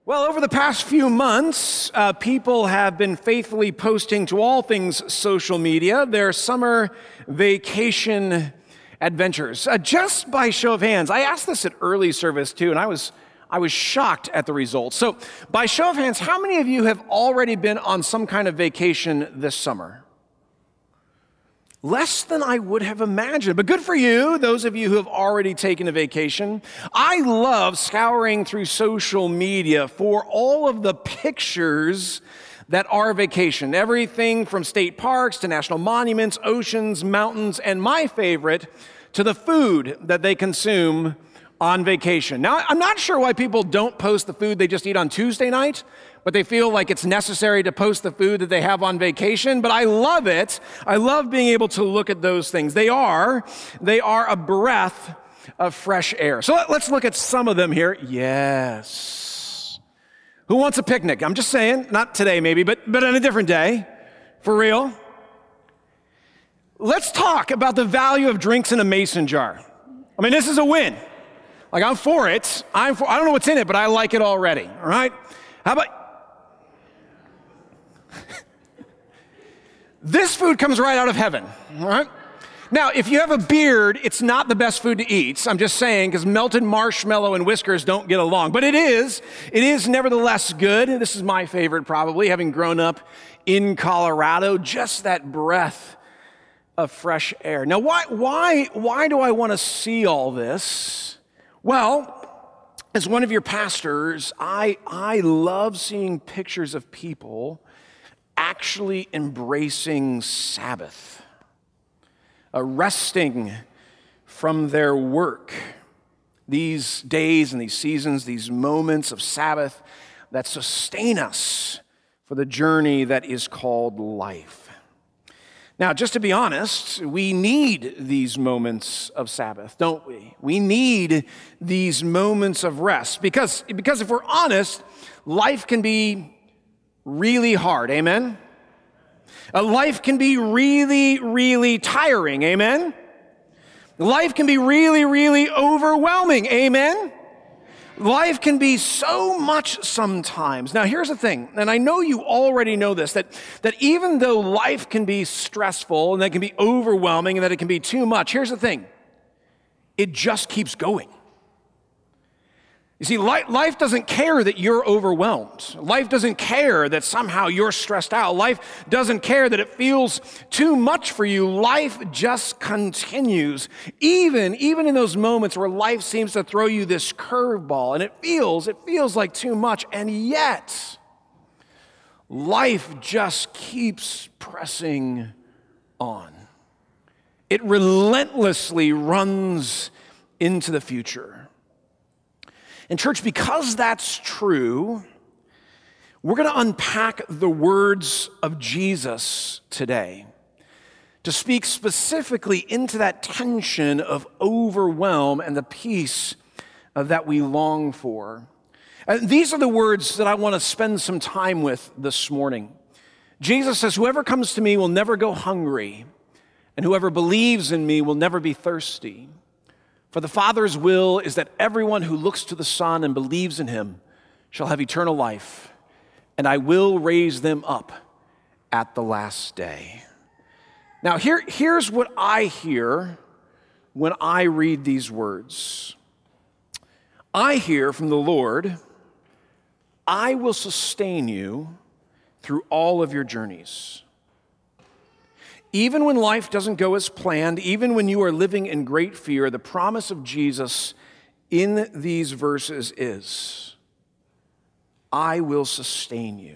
Well, over the past few months, people have been faithfully posting to all things social media their summer vacation adventures. Just by show of hands, I asked this at early service too, and I was shocked at the results. So, by show of hands, how many of you have already been on some kind of vacation this summer? Less than I would have imagined, but good for you, those of you who have already taken a vacation. I love scouring through social media for all of the pictures that are vacation. Everything from state parks to national monuments, oceans, mountains, and my favorite, to the food that they consume on vacation. Now, I'm not sure why people don't post the food they just eat on Tuesday night, but they feel like it's necessary to post the food that they have on vacation. But I love it. I love being able to look at those things. They are a breath of fresh air. So let's look at some of them here. Yes. Who wants a picnic? I'm just saying, not today maybe, but on a different day. For real. Let's talk about the value of drinks in a mason jar. I mean, this is a win. Like, I'm for it. I don't know what's in it, but I like it already, all right? How about... This food comes right out of heaven, all right? Now, if you have a beard, it's not the best food to eat. I'm just saying, because melted marshmallow and whiskers don't get along. But it is nevertheless good. This is my favorite, probably, having grown up in Colorado. Just that breath of fresh air. Now, why do I want to see all this? Well, as one of your pastors, I love seeing pictures of people actually embracing Sabbath, resting from their work. These days and these seasons, these moments of Sabbath that sustain us for the journey that is called life. Now, just to be honest, we need these moments of Sabbath, don't we? We need these moments of rest because if we're honest, life can be really hard, amen? Life can be really, really tiring, amen? Life can be really, really overwhelming, amen? Life can be so much sometimes. Now, here's the thing, and I know you already know this, that even though life can be stressful and that it can be overwhelming and that it can be too much, here's the thing, it just keeps going. You see, life doesn't care that you're overwhelmed. Life doesn't care that somehow you're stressed out. Life doesn't care that it feels too much for you. Life just continues, even in those moments where life seems to throw you this curveball, and it feels like too much, and yet life just keeps pressing on. It relentlessly runs into the future. And church, because that's true, we're going to unpack the words of Jesus today to speak specifically into that tension of overwhelm and the peace that we long for. These are the words that I want to spend some time with this morning. Jesus says, "Whoever comes to me will never go hungry, and whoever believes in me will never be thirsty. For the Father's will is that everyone who looks to the Son and believes in him shall have eternal life, and I will raise them up at the last day." Now, here's what I hear when I read these words. I hear from the Lord, "I will sustain you through all of your journeys." Even when life doesn't go as planned, even when you are living in great fear, the promise of Jesus in these verses is, "I will sustain you."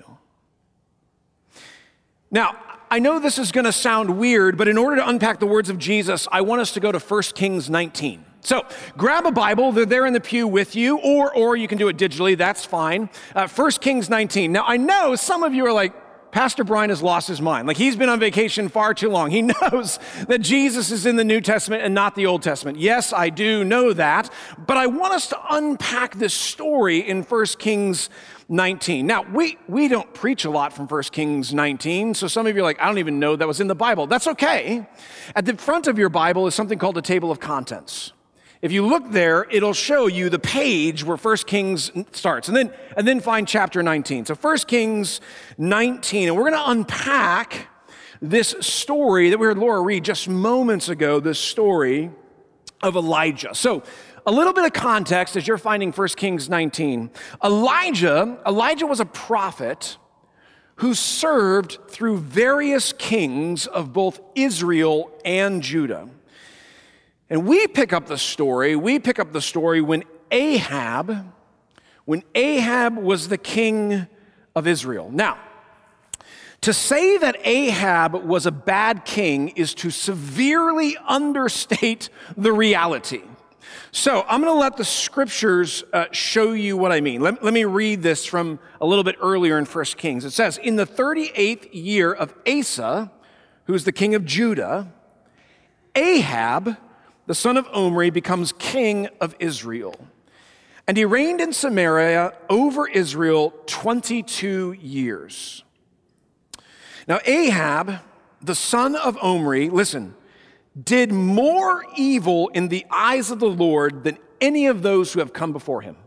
Now, I know this is going to sound weird, but in order to unpack the words of Jesus, I want us to go to 1 Kings 19. So grab a Bible, they're there in the pew with you, or you can do it digitally, that's fine. 1 Kings 19. Now, I know some of you are like, Pastor Brian has lost his mind. Like, he's been on vacation far too long. He knows that Jesus is in the New Testament and not the Old Testament. Yes, I do know that, but I want us to unpack this story in 1 Kings 19. Now, we don't preach a lot from 1 Kings 19, so some of you are like, I don't even know that was in the Bible. That's okay. At the front of your Bible is something called a table of contents. If you look there, it'll show you the page where 1 Kings starts, and then find chapter 19. So 1 Kings 19, and we're going to unpack this story that we heard Laura read just moments ago, this story of Elijah. So a little bit of context as you're finding 1 Kings 19. Elijah was a prophet who served through various kings of both Israel and Judah. And we pick up the story when Ahab was the king of Israel. Now, to say that Ahab was a bad king is to severely understate the reality. So I'm going to let the scriptures show you what I mean. Let me read this from a little bit earlier in 1 Kings. It says, in the 38th year of Asa, who is the king of Judah, Ahab, the son of Omri, becomes king of Israel. And he reigned in Samaria over Israel 22 years. Now Ahab, the son of Omri, listen, did more evil in the eyes of the Lord than any of those who have come before him.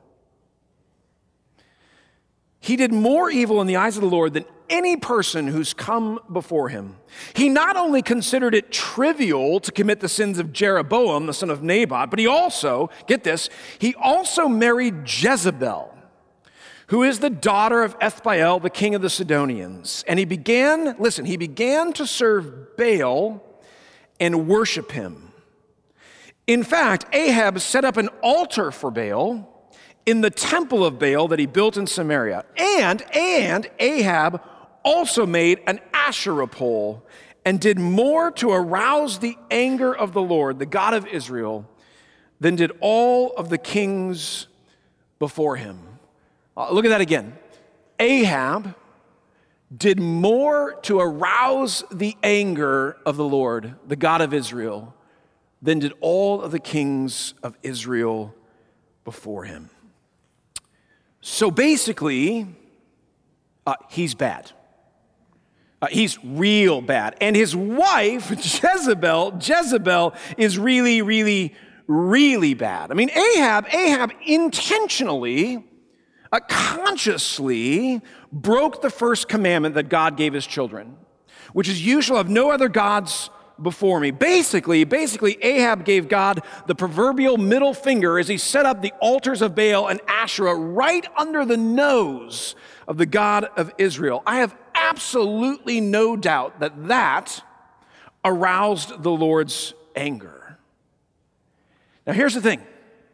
He did more evil in the eyes of the Lord than any person who's come before him. He not only considered it trivial to commit the sins of Jeroboam, the son of Nebat, but he also, get this, he also married Jezebel, who is the daughter of Ethbaal, the king of the Sidonians. And he began to serve Baal and worship him. In fact, Ahab set up an altar for Baal in the temple of Baal that he built in Samaria. And Ahab also made an Asherah pole and did more to arouse the anger of the Lord, the God of Israel, than did all of the kings before him. Look at that again. Ahab did more to arouse the anger of the Lord, the God of Israel, than did all of the kings of Israel before him. So basically, he's bad. He's real bad. And his wife, Jezebel is really, really, really bad. I mean, Ahab intentionally, consciously broke the first commandment that God gave his children, which is, you shall have no other gods before me. Basically, Ahab gave God the proverbial middle finger as he set up the altars of Baal and Asherah right under the nose of the God of Israel. I have absolutely no doubt that aroused the Lord's anger. Now here's the thing.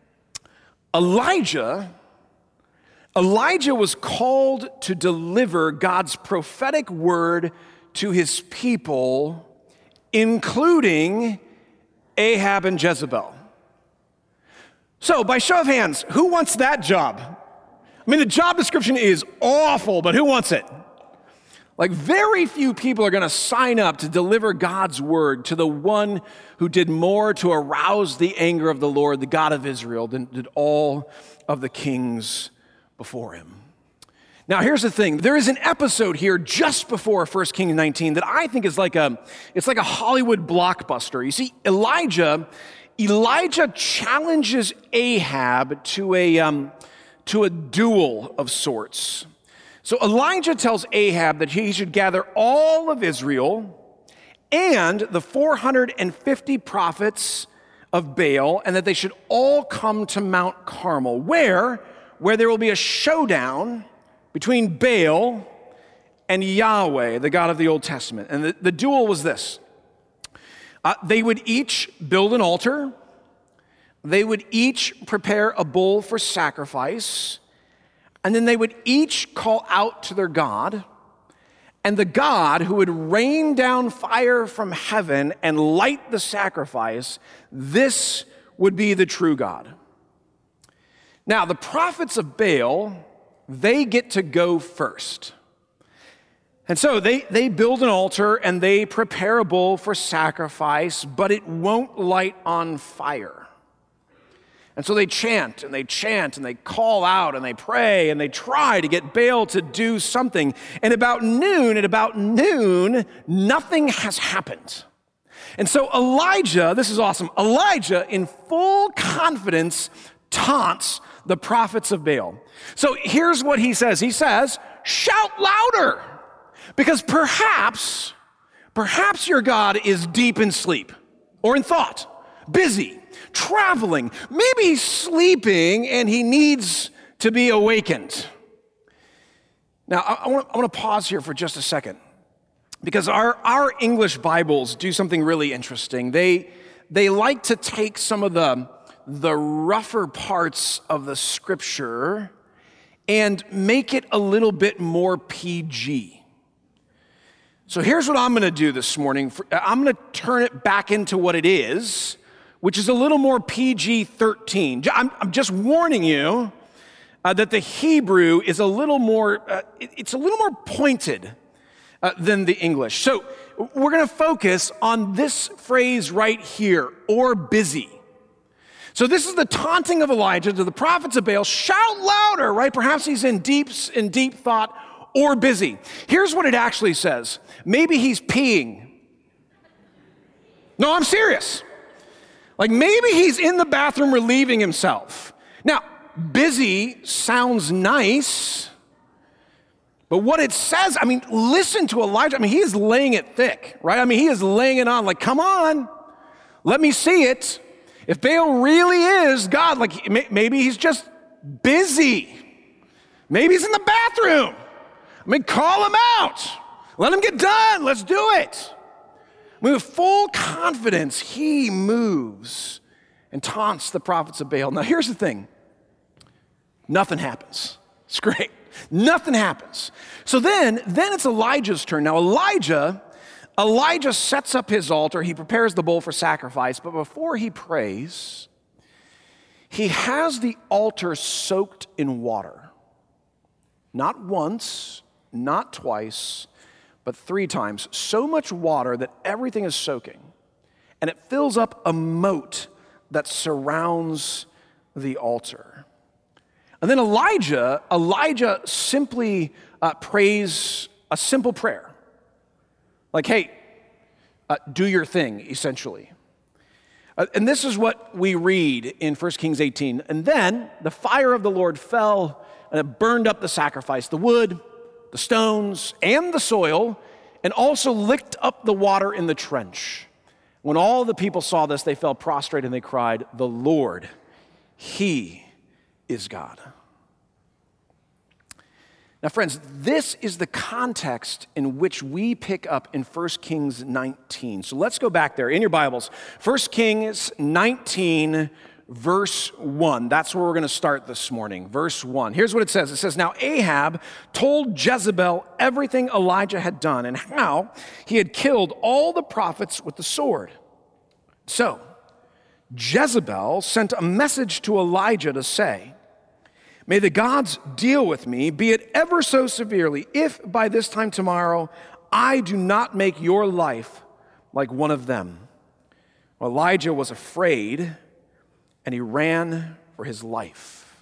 Elijah was called to deliver God's prophetic word to his people, including Ahab and Jezebel. So, by show of hands, who wants that job? I mean, the job description is awful, but who wants it? Like, very few people are going to sign up to deliver God's word to the one who did more to arouse the anger of the Lord, the God of Israel, than did all of the kings before him. Now, here's the thing. There is an episode here just before 1 Kings 19 that I think is like a Hollywood blockbuster. You see, Elijah challenges Ahab to a duel of sorts. So Elijah tells Ahab that he should gather all of Israel and the 450 prophets of Baal, and that they should all come to Mount Carmel, where there will be a showdown between Baal and Yahweh, the God of the Old Testament. And the duel was this. They would each build an altar. They would each prepare a bull for sacrifice. And then they would each call out to their God. And the God who would rain down fire from heaven and light the sacrifice, this would be the true God. Now, the prophets of Baal, they get to go first. And so they build an altar and they prepare a bull for sacrifice, but it won't light on fire. And so they chant and they call out and they pray and they try to get Baal to do something. And at about noon, nothing has happened. And so Elijah, this is awesome, Elijah in full confidence taunts the prophets of Baal. So here's what he says. He says, shout louder, because perhaps your God is deep in sleep or in thought, busy, traveling. Maybe he's sleeping and he needs to be awakened. Now, I want to pause here for just a second, because our English Bibles do something really interesting. They like to take some of the rougher parts of the scripture and make it a little bit more PG. So here's what I'm going to do this morning. I'm going to turn it back into what it is, which is a little more PG-13. I'm just warning you that the Hebrew is a little more, it's a little more pointed than the English. So we're going to focus on this phrase right here, or busy. So this is the taunting of Elijah to the prophets of Baal. Shout louder, right? Perhaps he's in deep thought, or busy. Here's what it actually says. Maybe he's peeing. No, I'm serious. Like maybe he's in the bathroom relieving himself. Now, busy sounds nice, but what it says, listen to Elijah. He is laying it thick, right? He is laying it on like, come on, let me see it. If Baal really is God, like maybe he's just busy. Maybe he's in the bathroom. Call him out. Let him get done. Let's do it. With full confidence, he moves and taunts the prophets of Baal. Now, here's the thing. Nothing happens. It's great. Nothing happens. So then it's Elijah's turn. Now, Elijah sets up his altar. He prepares the bull for sacrifice. But before he prays, he has the altar soaked in water. Not once, not twice, but 3 times. So much water that everything is soaking. And it fills up a moat that surrounds the altar. And then Elijah simply prays a simple prayer. Like, hey, do your thing, essentially. And this is what we read in 1 Kings 18. And then the fire of the Lord fell, and it burned up the sacrifice, the wood, the stones, and the soil, and also licked up the water in the trench. When all the people saw this, they fell prostrate and they cried, "The Lord, He is God." Now, friends, this is the context in which we pick up in 1 Kings 19. So let's go back there in your Bibles. 1 Kings 19, verse 1. That's where we're going to start this morning. Verse 1. Here's what it says. It says, "Now Ahab told Jezebel everything Elijah had done and how he had killed all the prophets with the sword. So Jezebel sent a message to Elijah to say, 'May the gods deal with me, be it ever so severely, if by this time tomorrow I do not make your life like one of them.' Well, Elijah was afraid, and he ran for his life."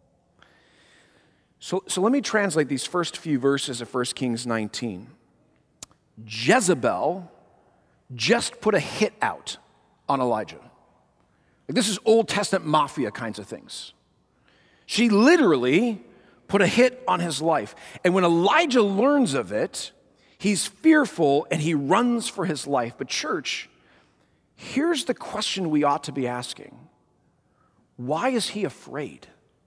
So let me translate these first few verses of 1 Kings 19. Jezebel just put a hit out on Elijah. Like, this is Old Testament mafia kinds of things. She literally put a hit on his life. And when Elijah learns of it, he's fearful and he runs for his life. But church, here's the question we ought to be asking. Why is he afraid?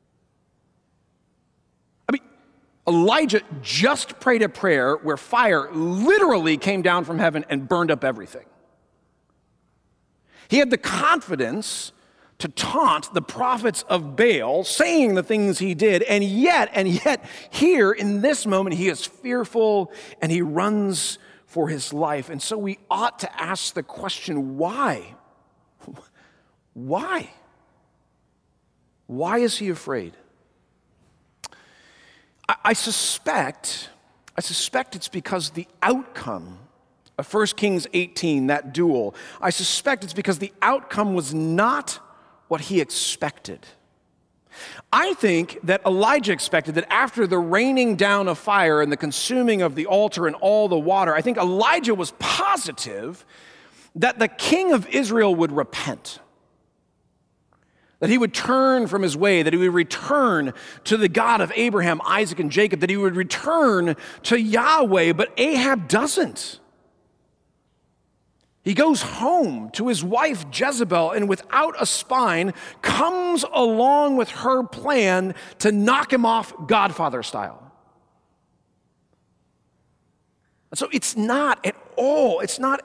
Elijah just prayed a prayer where fire literally came down from heaven and burned up everything. He had the confidence to taunt the prophets of Baal, saying the things he did, and yet, here in this moment, he is fearful and he runs for his life. And so we ought to ask the question, why? Why? Why is he afraid? I suspect it's because the outcome of 1 Kings 18, that duel, I suspect it's because the outcome was not what he expected. I think that Elijah expected that after the raining down of fire and the consuming of the altar and all the water, I think Elijah was positive that the king of Israel would repent, that he would turn from his way, that he would return to the God of Abraham, Isaac, and Jacob, that he would return to Yahweh, but Ahab doesn't. He goes home to his wife Jezebel and without a spine comes along with her plan to knock him off Godfather style. So it's not at all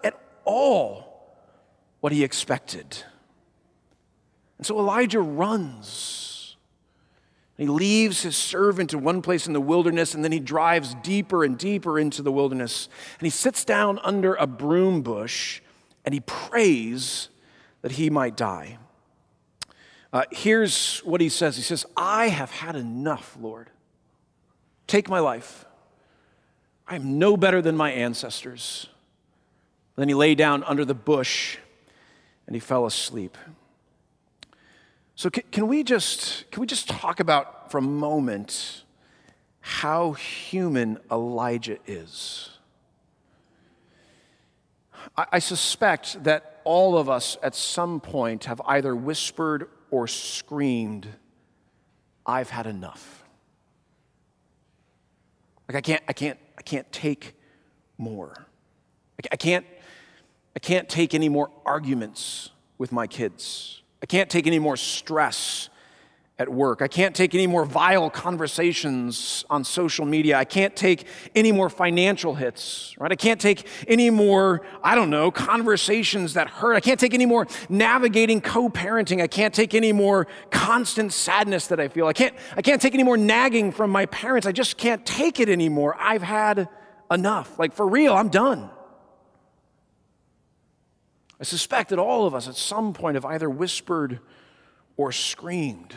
what he expected. And so Elijah runs. He leaves his servant in one place in the wilderness, and then he drives deeper and deeper into the wilderness. And he sits down under a broom bush, and he prays that he might die. Here's what he says. He says, I have had enough, Lord. Take my life. I am no better than my ancestors. Then he lay down under the bush, and he fell asleep. So can we just talk about for a moment how human Elijah is? I suspect that all of us at some point have either whispered or screamed, I've had enough. Like I can't take more. I can't take any more arguments with my kids. I can't take any more stress at work. I can't take any more vile conversations on social media. I can't take any more financial hits, right? I can't take any more, conversations that hurt. I can't take any more navigating co-parenting. I can't take any more constant sadness that I feel. I can't take any more nagging from my parents. I just can't take it anymore. I've had enough. Like, for real, I'm done. I suspect that all of us at some point have either whispered or screamed,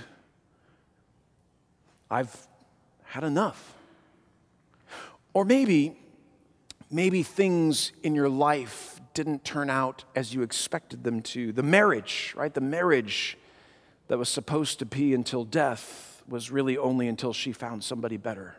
I've had enough. Or maybe things in your life didn't turn out as you expected them to. The marriage, right? The marriage that was supposed to be until death was really only until she found somebody better.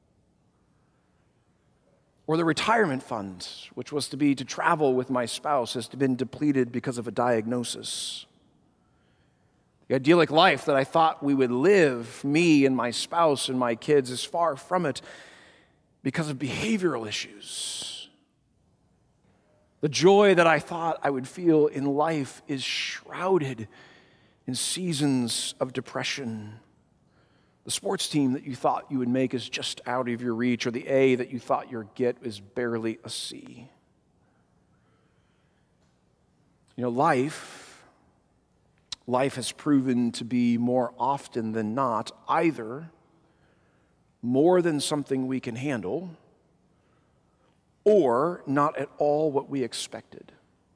Or the retirement fund, which was to be to travel with my spouse, has been depleted because of a diagnosis. The idyllic life that I thought we would live, me and my spouse and my kids, is far from it because of behavioral issues. The joy that I thought I would feel in life is shrouded in seasons of depression. The sports team that you thought you would make is just out of your reach, or the A that you thought you'd get is barely a C. Life has proven to be more often than not either more than something we can handle or not at all what we expected.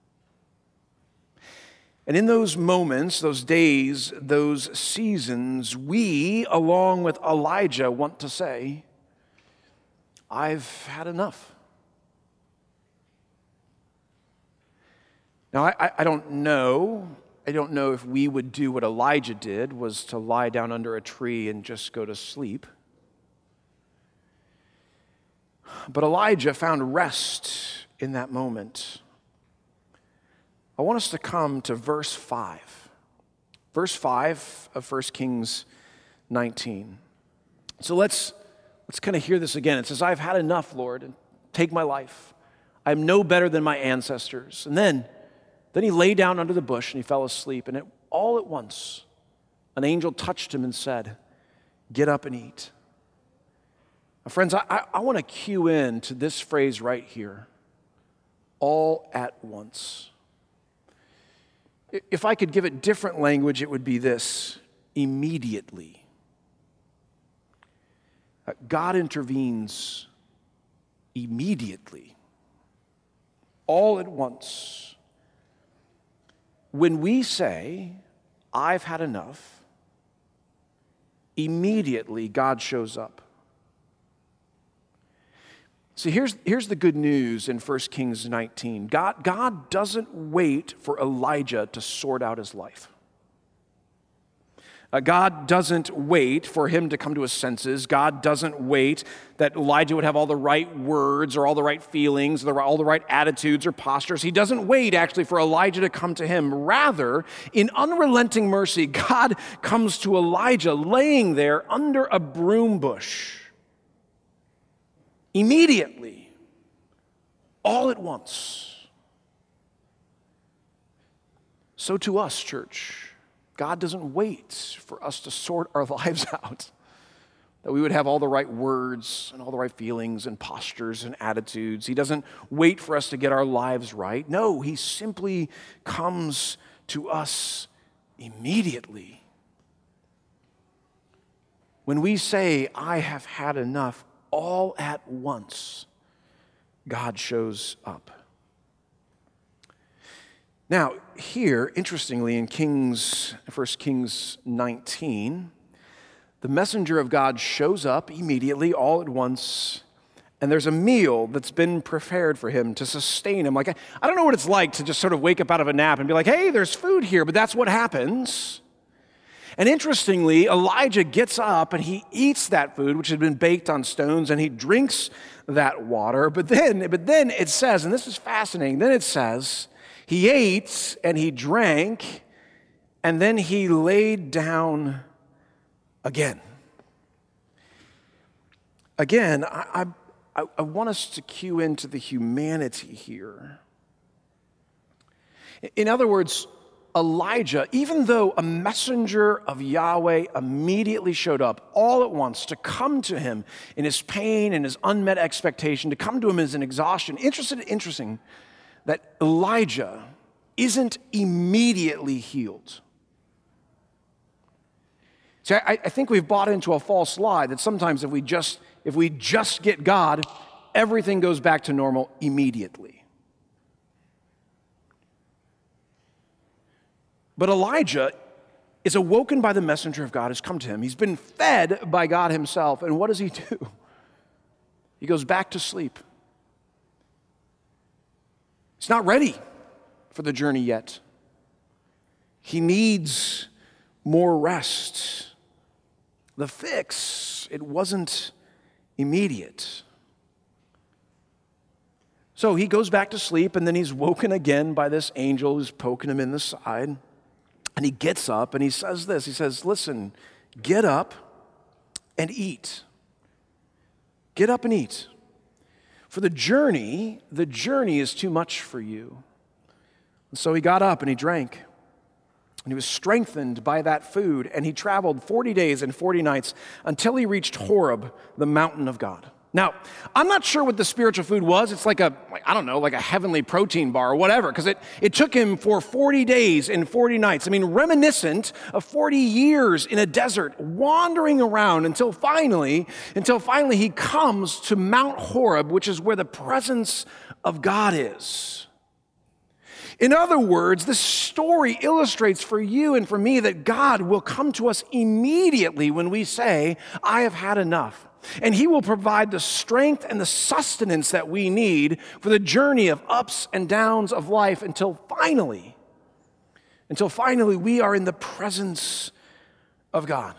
And in those moments, those days, those seasons, we, along with Elijah, want to say, I've had enough. Now, I don't know if we would do what Elijah did, was to lie down under a tree and just go to sleep. But Elijah found rest in that moment. I want us to come to verse 5. Verse 5 of 1 Kings 19. So let's kind of hear this again. It says, I've had enough, Lord, and take my life. I'm no better than my ancestors. And then he lay down under the bush and he fell asleep. And all at once, an angel touched him and said, get up and eat. Now, friends, I want to cue in to this phrase right here. All at once. If I could give it different language, it would be this: immediately. God intervenes immediately, all at once. When we say, I've had enough, immediately God shows up. See, here's the good news in 1 Kings 19. God doesn't wait for Elijah to sort out his life. God doesn't wait for him to come to his senses. God doesn't wait that Elijah would have all the right words or all the right feelings, or all the right attitudes or postures. He doesn't wait, actually, for Elijah to come to him. Rather, in unrelenting mercy, God comes to Elijah laying there under a broom bush. Immediately, all at once. So to us, church, God doesn't wait for us to sort our lives out, that we would have all the right words and all the right feelings and postures and attitudes. He doesn't wait for us to get our lives right. No, he simply comes to us immediately. When we say, I have had enough, all at once, God shows up. Now, here, interestingly, in 1 Kings 19, the messenger of God shows up immediately, all at once, and there's a meal that's been prepared for him to sustain him. Like, I don't know what it's like to just sort of wake up out of a nap and be like, hey, there's food here, but that's what happens. And interestingly, Elijah gets up and he eats that food, which had been baked on stones, and he drinks that water. But then it says, and this is fascinating, then it says, he ate and he drank, and then he laid down again. Again, I want us to cue into the humanity here. In other words, Elijah, even though a messenger of Yahweh immediately showed up all at once to come to him in his pain and his unmet expectation, to come to him as an exhaustion, interesting that Elijah isn't immediately healed. See, I think we've bought into a false lie that sometimes if we just get God, everything goes back to normal immediately. But Elijah is awoken by the messenger of God who's come to him. He's been fed by God himself, and what does he do? He goes back to sleep. He's not ready for the journey yet. He needs more rest. The fix, it wasn't immediate. So he goes back to sleep, and then he's woken again by this angel who's poking him in the side. And he gets up and he says this. He says, listen, get up and eat. Get up and eat. For the journey is too much for you. And so he got up and he drank. And he was strengthened by that food. And he traveled 40 days and 40 nights until he reached Horeb, the mountain of God. Now, I'm not sure what the spiritual food was. It's like a heavenly protein bar or whatever, because it took him for 40 days and 40 nights. I mean, reminiscent of 40 years in a desert, wandering around until finally he comes to Mount Horeb, which is where the presence of God is. In other words, this story illustrates for you and for me that God will come to us immediately when we say, I have had enough. And he will provide the strength and the sustenance that we need for the journey of ups and downs of life until finally we are in the presence of God.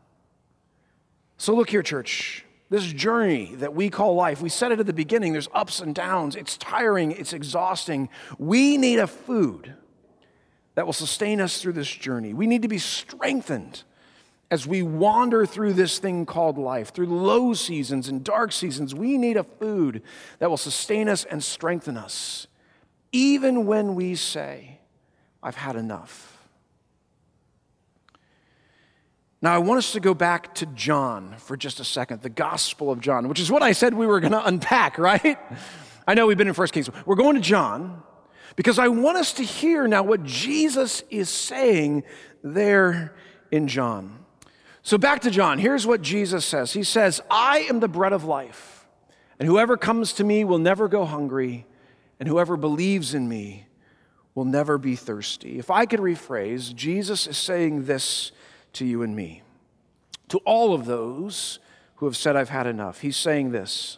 So look here, church. This journey that we call life, we said it at the beginning, there's ups and downs. It's tiring, it's exhausting. We need a food that will sustain us through this journey. We need to be strengthened as we wander through this thing called life, through low seasons and dark seasons. We need a food that will sustain us and strengthen us, even when we say, I've had enough. Now, I want us to go back to John for just a second, the Gospel of John, which is what I said we were going to unpack, right? I know we've been in 1 Kings. We're going to John because I want us to hear now what Jesus is saying there in John. So back to John. Here's what Jesus says. He says, I am the bread of life, and whoever comes to me will never go hungry, and whoever believes in me will never be thirsty. If I could rephrase, Jesus is saying this to you and me, to all of those who have said, I've had enough. He's saying this,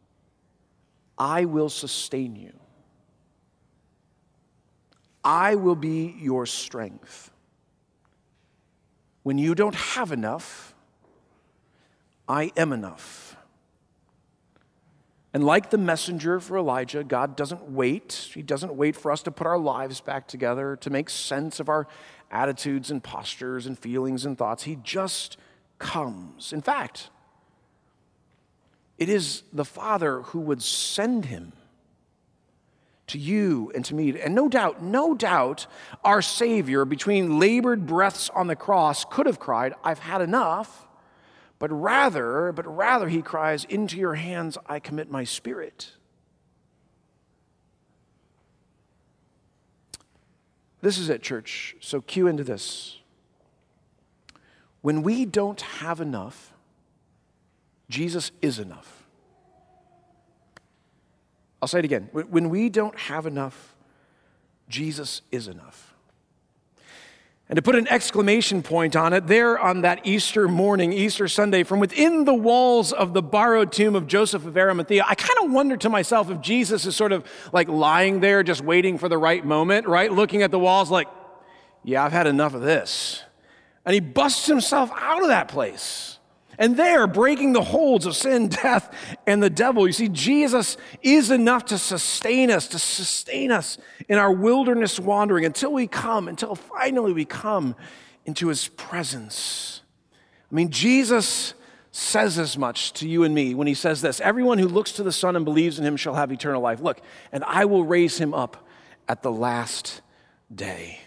I will sustain you. I will be your strength. When you don't have enough, I am enough. And like the messenger for Elijah, God doesn't wait. He doesn't wait for us to put our lives back together, to make sense of our attitudes and postures and feelings and thoughts. He just comes. In fact, it is the Father who would send him to you and to me. And no doubt, our Savior, between labored breaths on the cross, could have cried, I've had enough. But rather he cries, into your hands I commit my spirit. This is it, church. So cue into this. When we don't have enough, Jesus is enough. I'll say it again. When we don't have enough, Jesus is enough. And to put an exclamation point on it, there on that Easter morning, Easter Sunday, from within the walls of the borrowed tomb of Joseph of Arimathea, I kind of wonder to myself if Jesus is sort of like lying there just waiting for the right moment, right? Looking at the walls like, yeah, I've had enough of this. And he busts himself out of that place. And there, breaking the holds of sin, death, and the devil. You see, Jesus is enough to sustain us in our wilderness wandering until finally we come into his presence. I mean, Jesus says as much to you and me when he says this, everyone who looks to the Son and believes in him shall have eternal life. Look, and I will raise him up at the last day.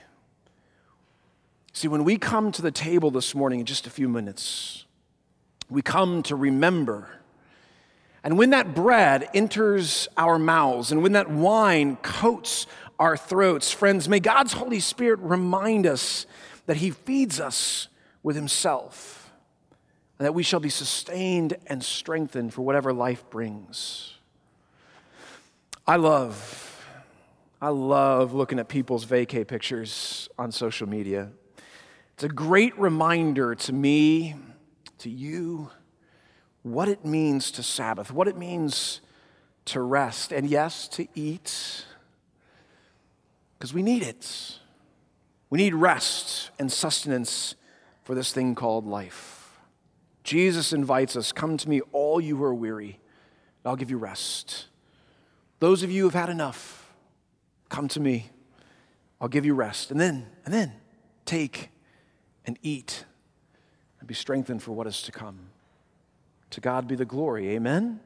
See, when we come to the table this morning in just a few minutes, we come to remember. And when that bread enters our mouths and when that wine coats our throats, friends, may God's Holy Spirit remind us that he feeds us with himself and that we shall be sustained and strengthened for whatever life brings. I love looking at people's vacay pictures on social media. It's a great reminder to me, to you, what it means to Sabbath, what it means to rest, and yes, to eat, because we need it. We need rest and sustenance for this thing called life. Jesus invites us, come to me, all you who are weary, and I'll give you rest. Those of you who have had enough, come to me, I'll give you rest. And then take and eat and be strengthened for what is to come. To God be the glory, amen?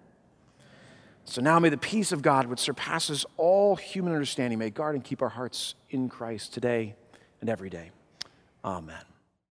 So now may the peace of God, which surpasses all human understanding, may guard and keep our hearts in Christ today and every day. Amen.